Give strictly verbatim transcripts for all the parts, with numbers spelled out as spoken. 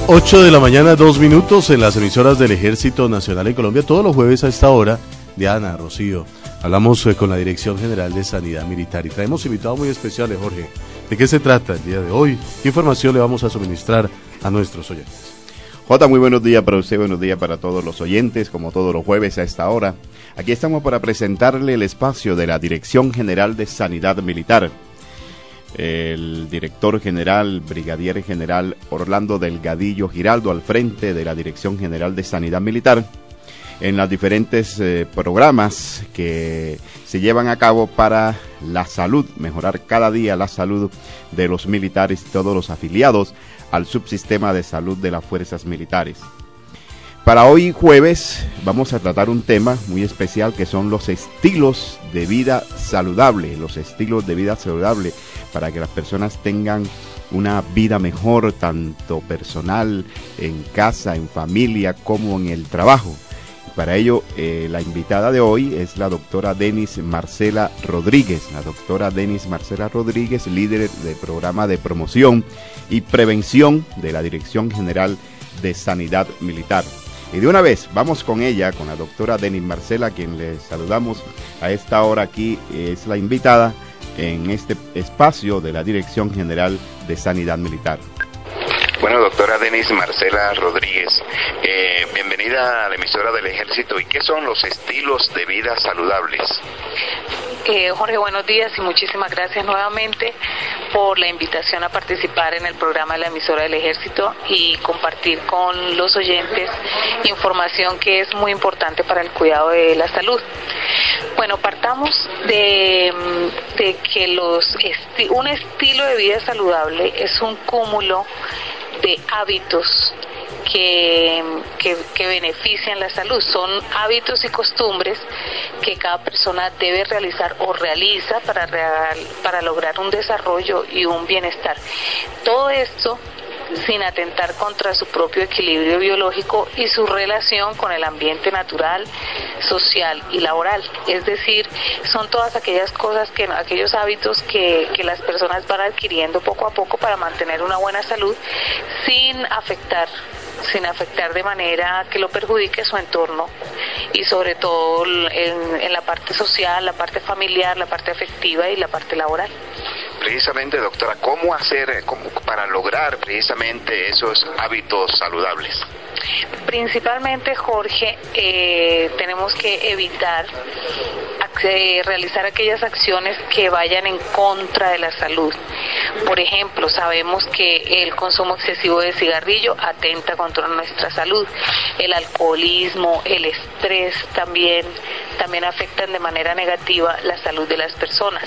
ocho de la mañana, dos minutos en las emisoras del Ejército Nacional en Colombia. Todos los jueves a esta hora, Diana, Rocío, hablamos eh, con la Dirección General de Sanidad Militar y traemos invitados muy especiales, Jorge. ¿De qué se trata el día de hoy? ¿Qué información le vamos a suministrar a nuestros oyentes? Jota, muy buenos días para usted, buenos días para todos los oyentes, como todos los jueves a esta hora. Aquí estamos para presentarle el espacio de la Dirección General de Sanidad Militar. El director general, brigadier general Orlando Delgadillo Giraldo, al frente de la Dirección General de Sanidad Militar, en los diferentes eh, programas que se llevan a cabo para la salud, mejorar cada día la salud de los militares y todos los afiliados al subsistema de salud de las fuerzas militares. Para hoy jueves vamos a tratar un tema muy especial que son los estilos de vida saludable, los estilos de vida saludable para que las personas tengan una vida mejor, tanto personal, en casa, en familia, como en el trabajo. Para ello, eh, la invitada de hoy es la doctora Denis Marcela Rodríguez, la doctora Denis Marcela Rodríguez, líder del programa de promoción y prevención de la Dirección General de Sanidad Militar. Y de una vez, vamos con ella, con la doctora Denis Marcela, a quien le saludamos a esta hora aquí, es la invitada en este espacio de la Dirección General de Sanidad Militar. Bueno, doctora Denis Marcela Rodríguez, eh, bienvenida a la emisora del Ejército. ¿Y qué son los estilos de vida saludables? Eh, Jorge, buenos días y muchísimas gracias nuevamente por la invitación a participar en el programa de la emisora del Ejército y compartir con los oyentes información que es muy importante para el cuidado de la salud. Bueno, partamos de, de que los esti- un estilo de vida saludable es un cúmulo de hábitos que, que, que benefician la salud. Son hábitos y costumbres que cada persona debe realizar o realiza para, real, para lograr un desarrollo y un bienestar. Todo esto sin atentar contra su propio equilibrio biológico y su relación con el ambiente natural, social y laboral. Es decir, son todas aquellas cosas, que aquellos hábitos que, que las personas van adquiriendo poco a poco para mantener una buena salud sin afectar sin afectar de manera que lo perjudique su entorno y sobre todo en, en la parte social, la parte familiar, la parte afectiva y la parte laboral. Precisamente, doctora, ¿cómo hacer cómo, para lograr precisamente esos hábitos saludables? Principalmente, Jorge, eh, tenemos que evitar eh, realizar aquellas acciones que vayan en contra de la salud. Por ejemplo, sabemos que el consumo excesivo de cigarrillo atenta contra nuestra salud. El alcoholismo, el estrés también, también afectan de manera negativa la salud de las personas.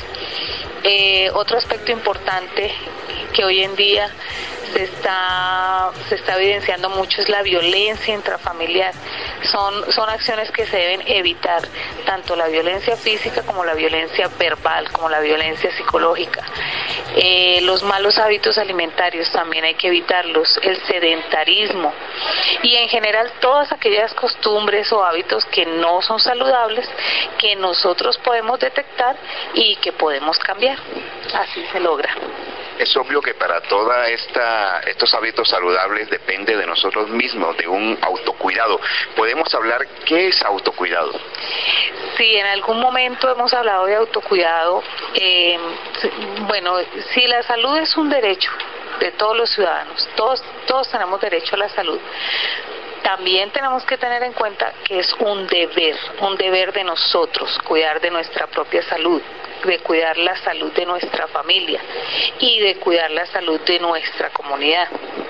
Eh, otro aspecto importante que hoy en día se está se está evidenciando mucho es la violencia intrafamiliar. Son son acciones que se deben evitar, tanto la violencia física como la violencia verbal, como la violencia psicológica. Eh, los malos hábitos alimentarios también hay que evitarlos, el sedentarismo y en general todas aquellas costumbres o hábitos que no son saludables que nosotros podemos detectar y que podemos cambiar. Así se logra. Es obvio que para toda esta estos hábitos saludables depende de nosotros mismos, de un autocuidado. ¿Podemos hablar qué es autocuidado? Sí, en algún momento hemos hablado de autocuidado. Eh, bueno, si la salud es un derecho de todos los ciudadanos, todos todos tenemos derecho a la salud. También tenemos que tener en cuenta que es un deber, un deber de nosotros, cuidar de nuestra propia salud, de cuidar la salud de nuestra familia y de cuidar la salud de nuestra comunidad.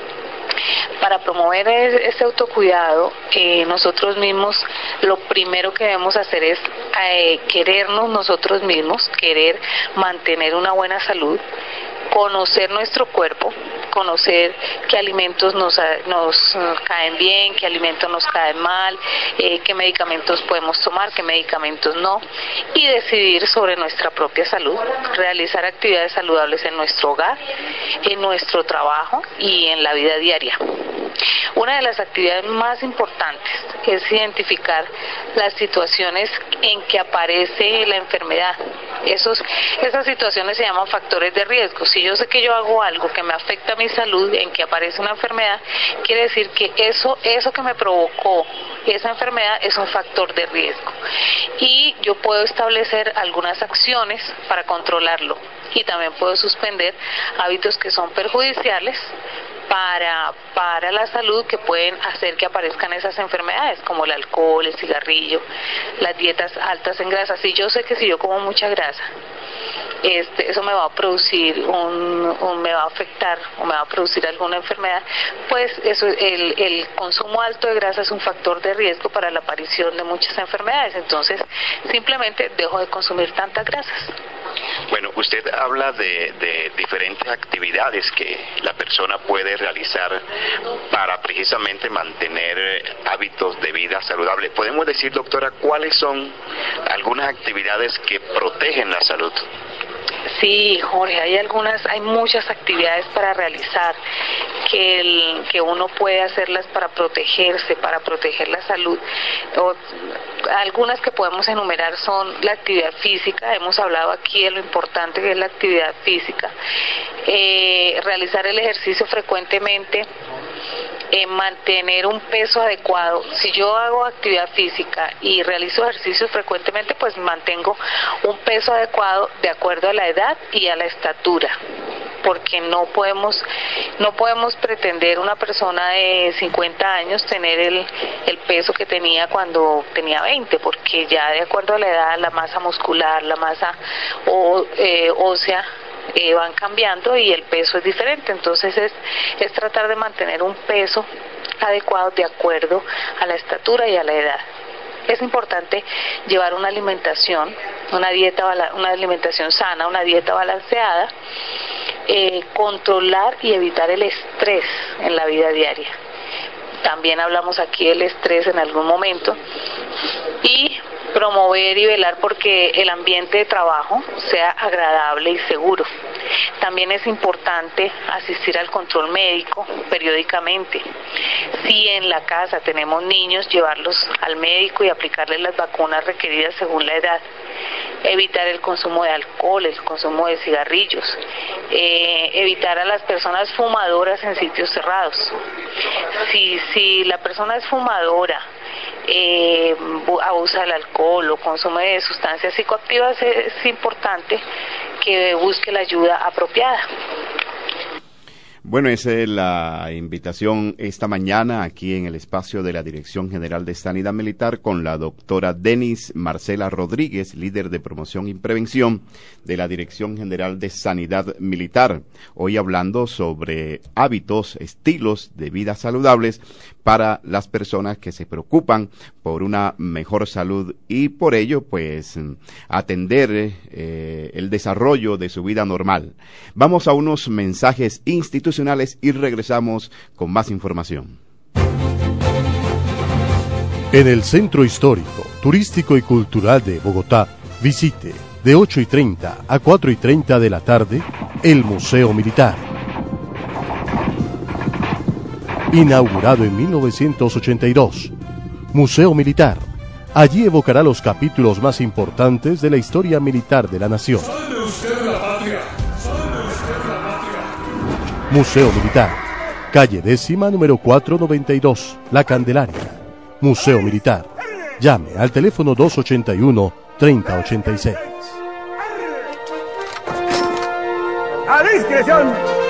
Para promover ese autocuidado, eh, nosotros mismos lo primero que debemos hacer es eh, querernos nosotros mismos, querer mantener una buena salud, conocer nuestro cuerpo, conocer qué alimentos nos, nos caen bien, qué alimentos nos caen mal, eh, qué medicamentos podemos tomar, qué medicamentos no, y decidir sobre nuestra propia salud, realizar actividades saludables en nuestro hogar, en nuestro trabajo y en la vida diaria. Una de las actividades más importantes es identificar las situaciones en que aparece la enfermedad, Esos, esas situaciones se llaman factores de riesgo. Si yo sé que yo hago algo que me afecta a mi salud, en que aparece una enfermedad, quiere decir que eso, eso que me provocó esa enfermedad es un factor de riesgo. Y yo puedo establecer algunas acciones para controlarlo. Y también puedo suspender hábitos que son perjudiciales para, para la salud, que pueden hacer que aparezcan esas enfermedades, como el alcohol, el cigarrillo, las dietas altas en grasa. Si yo sé que si yo como mucha grasa, este, eso me va a producir, un, un, me va a afectar o me va a producir alguna enfermedad, pues eso, el, el consumo alto de grasa es un factor de riesgo para la aparición de muchas enfermedades. Entonces, simplemente dejo de consumir tantas grasas. Bueno, usted habla de, de diferentes actividades que la persona puede realizar para precisamente mantener hábitos de vida saludable. ¿Podemos decir, doctora, cuáles son algunas actividades que protegen la salud? Sí, Jorge, hay algunas, hay muchas actividades para realizar que, el, que uno puede hacerlas para protegerse, para proteger la salud. O, algunas que podemos enumerar son la actividad física. Hemos hablado aquí de lo importante que es la actividad física. Eh, realizar el ejercicio frecuentemente. Eh, mantener un peso adecuado. Si yo hago actividad física y realizo ejercicios frecuentemente, pues mantengo un peso adecuado de acuerdo a la edad y a la estatura, porque no podemos no podemos pretender una persona de cincuenta años tener el, el peso que tenía cuando tenía veinte, porque ya de acuerdo a la edad, la masa muscular, la masa o, eh, ósea Eh, van cambiando y el peso es diferente. Entonces es, es tratar de mantener un peso adecuado de acuerdo a la estatura y a la edad. Es importante llevar una alimentación, una dieta, una alimentación sana, una dieta balanceada, eh, controlar y evitar el estrés en la vida diaria. También hablamos aquí del estrés en algún momento, y promover y velar porque el ambiente de trabajo sea agradable y seguro. También es importante asistir al control médico periódicamente. Si en la casa tenemos niños, llevarlos al médico y aplicarles las vacunas requeridas según la edad. Evitar el consumo de alcohol, el consumo de cigarrillos, eh, evitar a las personas fumadoras en sitios cerrados. Si, si la persona es fumadora, eh, abusa del alcohol o consume de sustancias psicoactivas, es importante que busque la ayuda apropiada. Bueno, esa es la invitación esta mañana aquí en el espacio de la Dirección General de Sanidad Militar con la doctora Denis Marcela Rodríguez, líder de promoción y prevención de la Dirección General de Sanidad Militar. Hoy hablando sobre hábitos, estilos de vida saludables para las personas que se preocupan por una mejor salud y por ello, pues, atender eh, el desarrollo de su vida normal. Vamos a unos mensajes institucionales y regresamos con más información. En el Centro Histórico, Turístico y Cultural de Bogotá, visite de ocho y treinta a cuatro y treinta de la tarde el Museo Militar. Inaugurado en mil novecientos ochenta y dos, Museo Militar. Allí evocará los capítulos más importantes de la historia militar de la nación. ¡Salve usted la patria! ¡Salve usted la patria! Museo Militar, calle décima, número cuatrocientos noventa y dos, La Candelaria. Museo Militar. Llame al teléfono dos ochenta y uno, treinta ochenta y seis. ¡A discreción!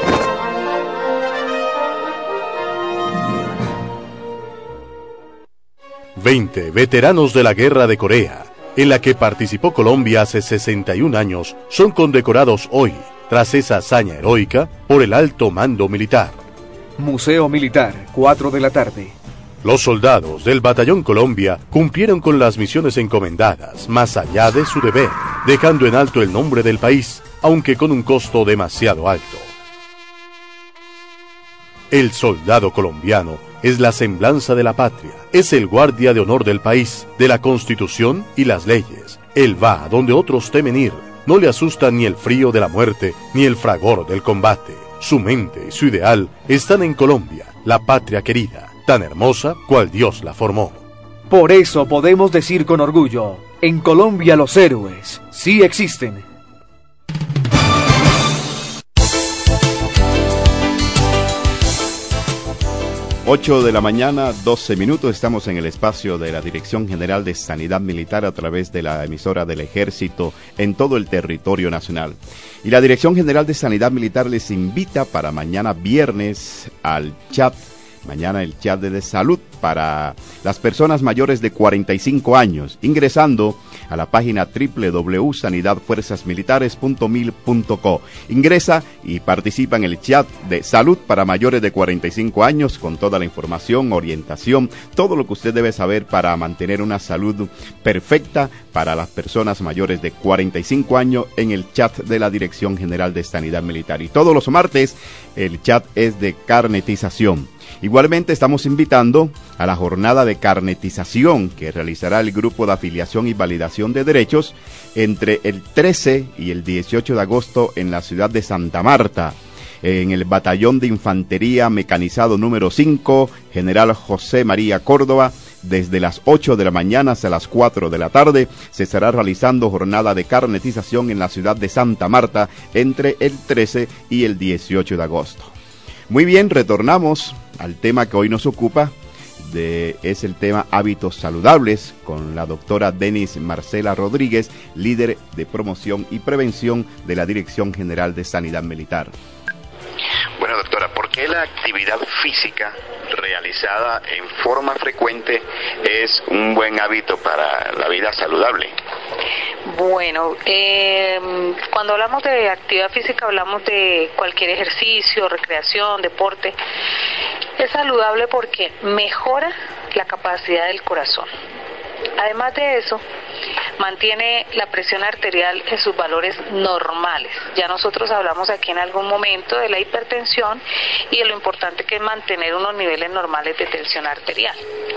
veinte veteranos de la Guerra de Corea, en la que participó Colombia hace sesenta y un años, son condecorados hoy, tras esa hazaña heroica, por el alto mando militar. Museo Militar, cuatro de la tarde. Los soldados del Batallón Colombia cumplieron con las misiones encomendadas, más allá de su deber, dejando en alto el nombre del país, aunque con un costo demasiado alto. El soldado colombiano es la semblanza de la patria, es el guardia de honor del país, de la Constitución y las leyes. Él va a donde otros temen ir, no le asusta ni el frío de la muerte, ni el fragor del combate. Su mente y su ideal están en Colombia, la patria querida, tan hermosa cual Dios la formó. Por eso podemos decir con orgullo, En Colombia los héroes sí existen. ocho de la mañana, doce minutos, estamos en el espacio de la Dirección General de Sanidad Militar a través de la emisora del Ejército en todo el territorio nacional. Y la Dirección General de Sanidad Militar les invita para mañana viernes al chat, mañana el chat de salud para las personas mayores de cuarenta y cinco años, ingresando a la página doble u doble u doble u punto sanidad fuerzas militares punto mil punto co. Ingresa y participa en el chat de salud para mayores de cuarenta y cinco años con toda la información, orientación, todo lo que usted debe saber para mantener una salud perfecta para las personas mayores de cuarenta y cinco años en el chat de la Dirección General de Sanidad Militar. Y todos los martes el chat es de carnetización. Igualmente estamos invitando a la jornada de carnetización que realizará el Grupo de Afiliación y Validación de Derechos entre el trece y el dieciocho de agosto en la ciudad de Santa Marta, en el Batallón de Infantería Mecanizado número cinco, General José María Córdoba. Desde las ocho de la mañana hasta las cuatro de la tarde se estará realizando jornada de carnetización en la ciudad de Santa Marta entre el trece y el dieciocho de agosto. Muy bien, retornamos al tema que hoy nos ocupa, de, es el tema hábitos saludables, con la doctora Denis Marcela Rodríguez, líder de promoción y prevención de la Dirección General de Sanidad Militar. Bueno, doctora, ¿por qué la actividad física realizada en forma frecuente es un buen hábito para la vida saludable? Bueno, eh, cuando hablamos de actividad física hablamos de cualquier ejercicio, recreación, deporte. Es saludable porque mejora la capacidad del corazón. Además de eso, mantiene la presión arterial en sus valores normales. Ya nosotros hablamos aquí en algún momento de la hipertensión y de lo importante que es mantener unos niveles normales de tensión arterial.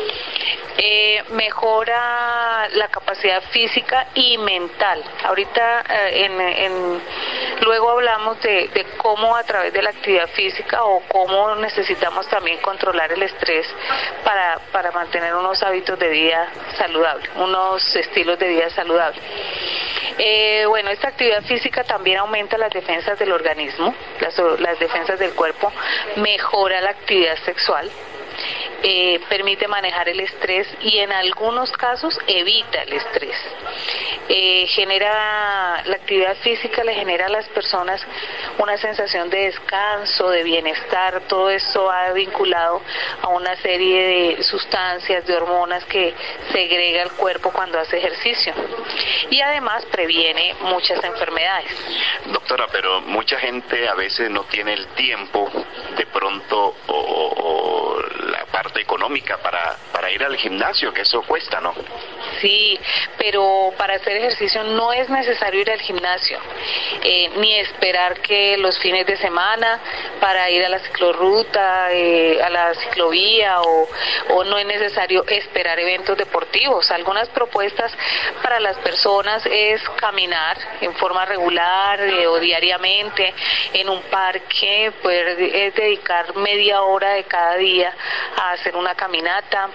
Eh, mejora la capacidad física y mental. Ahorita eh, en, en, luego hablamos de, de cómo a través de la actividad física o cómo necesitamos también controlar el estrés para, para mantener unos hábitos de vida saludables, unos estilos de vida saludables. Eh, bueno, esta actividad física también aumenta las defensas del organismo, las, las defensas del cuerpo, mejora la actividad sexual. Eh, permite manejar el estrés y en algunos casos evita el estrés. Eh, genera, la actividad física le genera a las personas una sensación de descanso, de bienestar. Todo esto va vinculado a una serie de sustancias, de hormonas que segrega el cuerpo cuando hace ejercicio. Y además previene muchas enfermedades. Doctora, pero mucha gente a veces no tiene el tiempo de pronto o, o la parte económica para, para ir al gimnasio, que eso cuesta, ¿no? Sí, pero para hacer ejercicio no es necesario ir al gimnasio, eh, ni esperar que los fines de semana para ir a la ciclorruta, eh, a la ciclovía, o, o no es necesario esperar eventos deportivos. Algunas propuestas para las personas es caminar en forma regular eh, o diariamente en un parque, poder es dedicar media hora de cada día a hacer una caminata,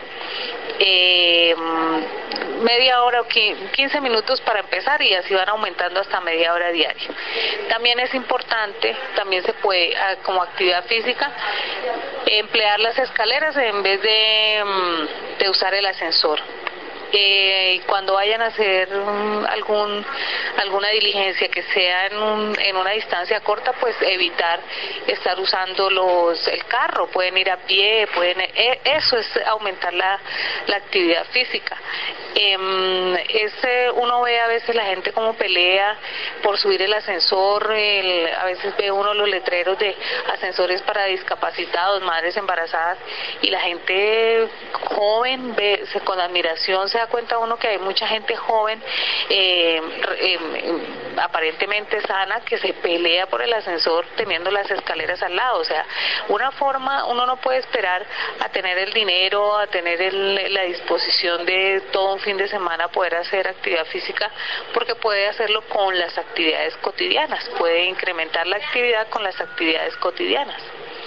eh, media hora o quince minutos para empezar y así van aumentando hasta media hora diaria. También es importante, también se puede como actividad física emplear las escaleras en vez de, de usar el ascensor. Eh, cuando vayan a hacer um, algún alguna diligencia que sea en, un, en una distancia corta, pues evitar estar usando los el carro, pueden ir a pie, pueden eh, eso es aumentar la, la actividad física. Eh, ese, uno ve a veces la gente como pelea por subir el ascensor, el, a veces ve uno los letreros de ascensores para discapacitados, madres embarazadas, y la gente joven ve se, con admiración se da cuenta uno que hay mucha gente joven eh, eh, aparentemente sana que se pelea por el ascensor teniendo las escaleras al lado. O sea, una forma, uno no puede esperar a tener el dinero, a tener el, la disposición de todo un fin de semana poder hacer actividad física, porque puede hacerlo con las actividades cotidianas, puede incrementar la actividad con las actividades cotidianas.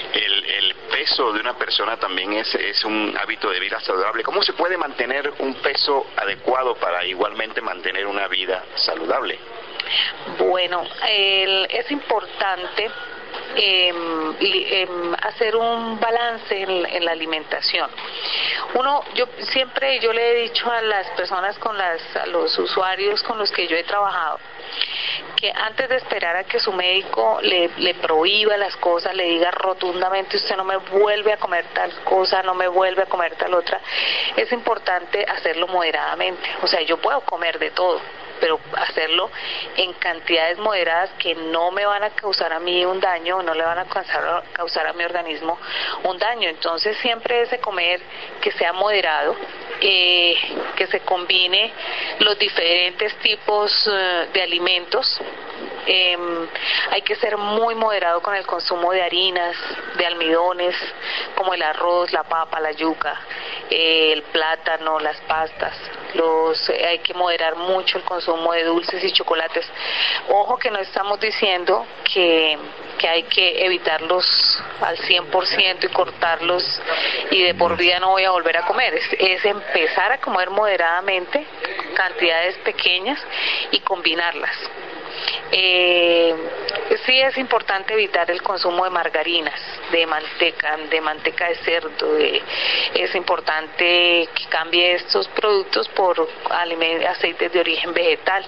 el, el peso de una persona también es, es un hábito de vida saludable. ¿Cómo se puede mantener un peso adecuado para igualmente mantener una vida saludable? Bueno, el, es importante Eh, eh, hacer un balance en, en la alimentación. Uno, yo siempre yo le he dicho a las personas, con las, a los usuarios con los que yo he trabajado, que antes de esperar a que su médico le, le prohíba las cosas, le diga rotundamente usted no me vuelve a comer tal cosa, no me vuelve a comer tal otra, es importante hacerlo moderadamente. O sea, yo puedo comer de todo, pero hacerlo en cantidades moderadas que no me van a causar a mí un daño, no le van a causar, causar a mi organismo un daño. Entonces siempre ese comer que sea moderado, eh, que se combine los diferentes tipos uh, de alimentos. Eh, hay que ser muy moderado con el consumo de harinas, de almidones, como el arroz, la papa, la yuca, eh, el plátano, las pastas. Los, eh, hay que moderar mucho el consumo de dulces y chocolates. Ojo que no estamos diciendo que, que hay que evitarlos al cien por ciento y cortarlos y de por vida no voy a volver a comer. Es, es empezar a comer moderadamente, cantidades pequeñas y combinarlas. Eh, sí es importante evitar el consumo de margarinas, de manteca, de manteca de cerdo. De, es importante que cambie estos productos por aceites de origen vegetal.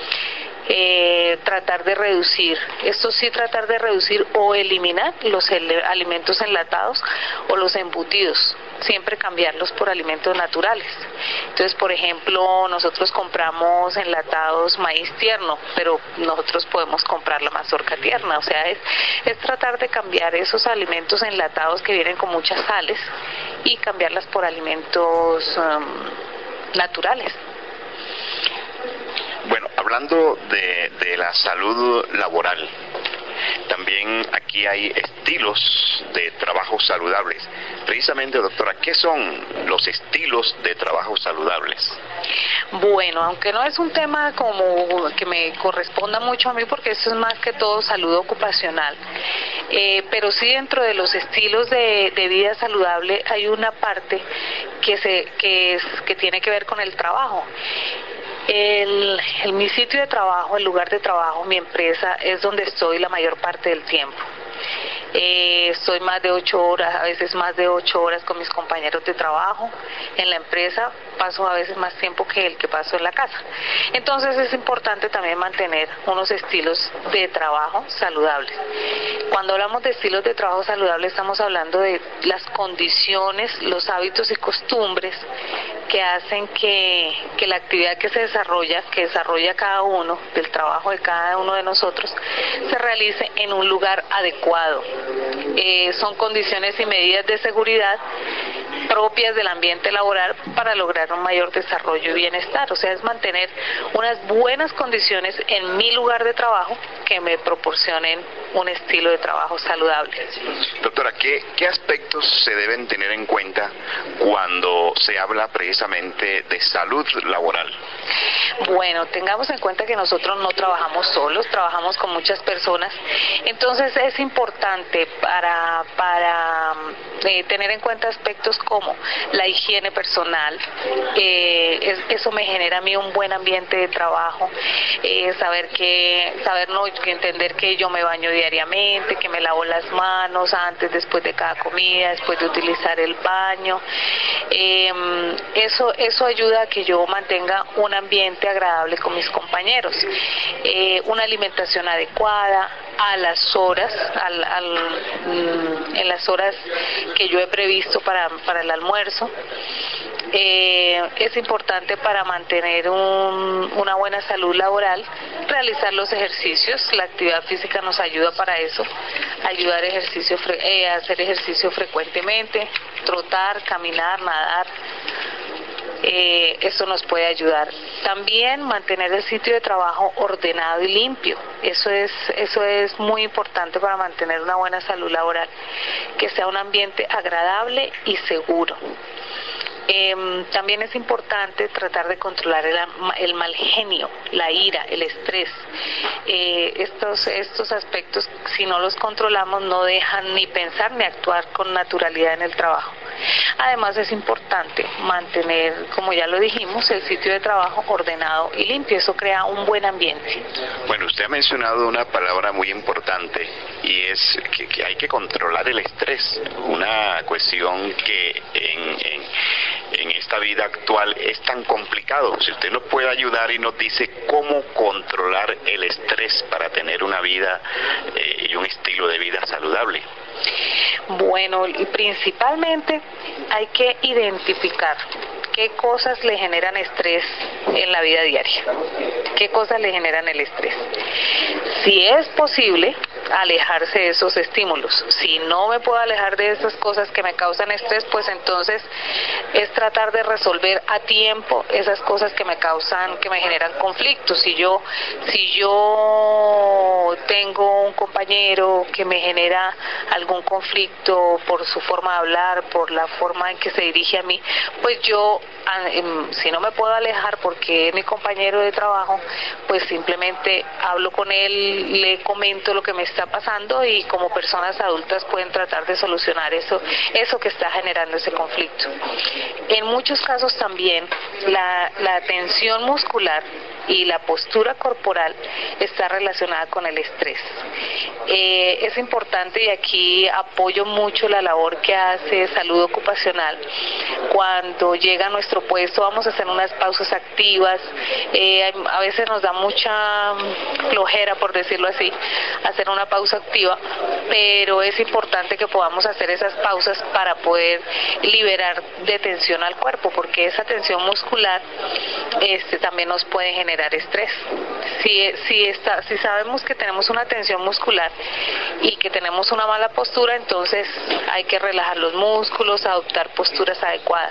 Eh, tratar de reducir, esto sí tratar de reducir o eliminar los ele- alimentos enlatados o los embutidos, siempre cambiarlos por alimentos naturales. Entonces, por ejemplo, nosotros compramos enlatados maíz tierno, pero nosotros podemos comprar la mazorca tierna. O sea, es, es tratar de cambiar esos alimentos enlatados que vienen con muchas sales y cambiarlas por alimentos um, naturales. Bueno, hablando de, de la salud laboral, también aquí hay estilos de trabajo saludables. Precisamente, doctora, ¿qué son los estilos de trabajo saludables? Bueno, aunque no es un tema como que me corresponda mucho a mí, porque eso es más que todo salud ocupacional, eh, pero sí dentro de los estilos de, de vida saludable hay una parte que se que es que tiene que ver con el trabajo. El, el, mi sitio de trabajo, el lugar de trabajo, mi empresa, es donde estoy la mayor parte del tiempo. Eh, estoy más de ocho horas, a veces más de ocho horas con mis compañeros de trabajo. En la empresa paso a veces más tiempo que el que paso en la casa. Entonces es importante también mantener unos estilos de trabajo saludables. Cuando hablamos de estilos de trabajo saludables estamos hablando de las condiciones, los hábitos y costumbres que hacen que, que la actividad que se desarrolla, que desarrolla cada uno, del trabajo de cada uno de nosotros, se realice en un lugar adecuado. Eh, son condiciones y medidas de seguridad propias del ambiente laboral para lograr un mayor desarrollo y bienestar. O sea, es mantener unas buenas condiciones en mi lugar de trabajo que me proporcionen un estilo de trabajo saludable. Doctora, ¿qué, qué aspectos se deben tener en cuenta cuando se habla precisamente de salud laboral? Bueno, tengamos en cuenta que nosotros no trabajamos solos, trabajamos con muchas personas, entonces es importante para, para eh, tener en cuenta aspectos como la higiene personal. Eh, es, eso me genera a mí un buen ambiente de trabajo, eh, saber que, saber no, entender que yo me baño diariamente, que me lavo las manos antes, después de cada comida, después de utilizar el baño. Eh, eso, eso ayuda a que yo mantenga un ambiente agradable con mis compañeros. Eh, una alimentación adecuada, a las horas, al, al, en las horas que yo he previsto para, para el almuerzo. Eh, es importante para mantener un, una buena salud laboral, realizar los ejercicios. La actividad física nos ayuda para eso, ayudar a, ejercicio, eh, a hacer ejercicio frecuentemente, trotar, caminar, nadar. Eh, eso nos puede ayudar. También mantener el sitio de trabajo ordenado y limpio. Eso es, eso es muy importante para mantener una buena salud laboral. Que sea un ambiente agradable y seguro. Eh, también es importante tratar de controlar el, el mal genio, la ira, el estrés. Eh, estos, estos aspectos, si no los controlamos, no dejan ni pensar ni actuar con naturalidad en el trabajo. Además, es importante mantener, como ya lo dijimos, el sitio de trabajo ordenado y limpio. Eso crea un buen ambiente. Bueno, usted ha mencionado una palabra muy importante y es que, que hay que controlar el estrés, una cuestión que en, en, en esta vida actual es tan complicado. Si usted nos puede ayudar y nos dice cómo controlar el estrés para tener una vida eh, y un estilo de vida saludable. Bueno, principalmente hay que identificar qué cosas le generan estrés en la vida diaria, qué cosas le generan el estrés. Si es posible, alejarse de esos estímulos. Si no me puedo alejar de esas cosas que me causan estrés, pues entonces es tratar de resolver a tiempo esas cosas que me causan, que me generan conflictos. Si yo, si yo tengo un compañero que me genera algún conflicto por su forma de hablar, por la forma en que se dirige a mí, pues yo, si no me puedo alejar porque es mi compañero de trabajo, pues simplemente hablo con él, le comento lo que me está pasando y como personas adultas pueden tratar de solucionar eso, eso que está generando ese conflicto. En muchos casos también la, la tensión muscular y la postura corporal está relacionada con el estrés. Eh, es importante, y aquí apoyo mucho la labor que hace Salud Ocupacional. Cuando llega a nuestro puesto vamos a hacer unas pausas activas, eh, a veces nos da mucha flojera, por decirlo así, hacer una pausa activa, pero es importante que podamos hacer esas pausas para poder liberar de tensión al cuerpo, porque esa tensión muscular este, también nos puede generar estrés. Si, si, está, si sabemos que tenemos una tensión muscular y que tenemos una mala postura, entonces hay que relajar los músculos, adoptar posturas adecuadas.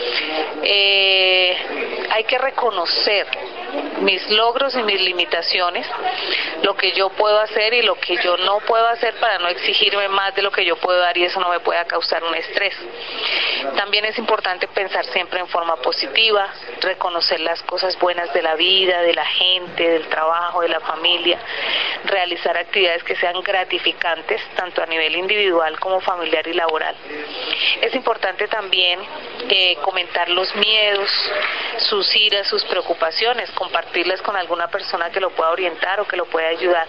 Eh, hay que reconocer mis logros y mis limitaciones, lo que yo puedo hacer y lo que yo no puedo hacer para no exigirme más de lo que yo puedo dar y eso no me pueda causar un estrés. También es importante pensar siempre en forma positiva, reconocer las cosas buenas de la vida, de la gente, del trabajo, de la familia, realizar actividades que sean gratificantes tanto a nivel individual como familiar y laboral. Es importante también eh, comentar los miedos, sus iras, sus preocupaciones, compartirlas con alguna persona que lo pueda orientar o que lo pueda ayudar.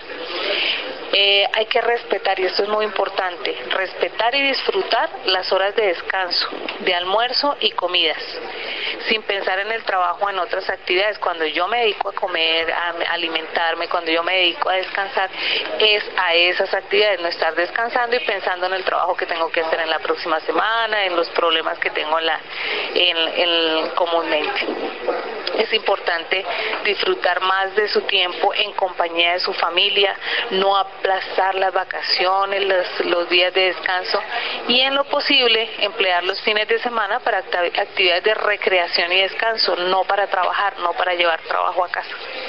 Eh, hay que respetar, y esto es muy importante, respetar y disfrutar las horas de descanso, de almuerzo y comidas, sin pensar en el trabajo o en otras actividades. Cuando yo me dedico a comer, a alimentarme, cuando yo me dedico a descansar, es a esas actividades, no estar descansando y pensando en el trabajo que tengo que hacer en la próxima semana, en los problemas que tengo en la, en, en, comúnmente. Es importante disfrutar más de su tiempo en compañía de su familia, no aplazar las vacaciones, los, los días de descanso y en lo posible emplear los fines de semana para actividades de recreación y descanso, no para trabajar, no para llevar trabajo a casa.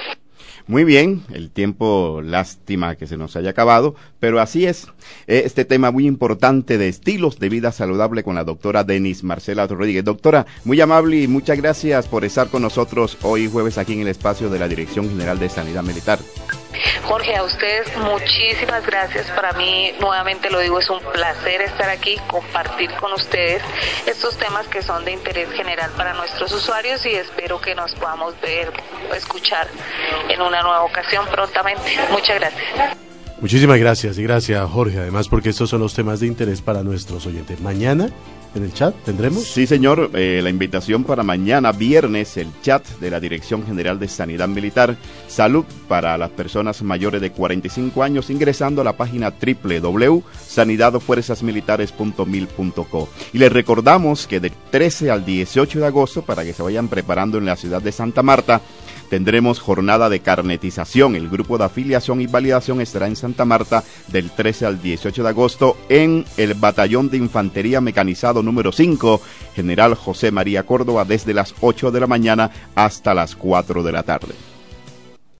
Muy bien, el tiempo, lástima que se nos haya acabado, pero así es. Este tema muy importante de estilos de vida saludable con la doctora Denis Marcela Rodríguez. Doctora, muy amable y muchas gracias por estar con nosotros hoy jueves aquí en el espacio de la Dirección General de Sanidad Militar. Jorge, a ustedes muchísimas gracias. Para mí, nuevamente lo digo, es un placer estar aquí, compartir con ustedes estos temas que son de interés general para nuestros usuarios y espero que nos podamos ver o escuchar en una nueva ocasión prontamente. Muchas gracias. Muchísimas gracias y gracias, Jorge, además porque estos son los temas de interés para nuestros oyentes. Mañana en el chat tendremos. Sí, señor, eh, la invitación para mañana viernes, el chat de la Dirección General de Sanidad Militar, salud para las personas mayores de cuarenta y cinco años, ingresando a la página doble u doble u doble u punto sanidad fuerzas militares punto mil punto co. Y les recordamos que del trece al dieciocho de agosto, para que se vayan preparando en la ciudad de Santa Marta, tendremos jornada de carnetización. El grupo de afiliación y validación estará en Santa Marta del trece al dieciocho de agosto en el Batallón de Infantería Mecanizado número cinco, General José María Córdoba, desde las ocho de la mañana hasta las cuatro de la tarde.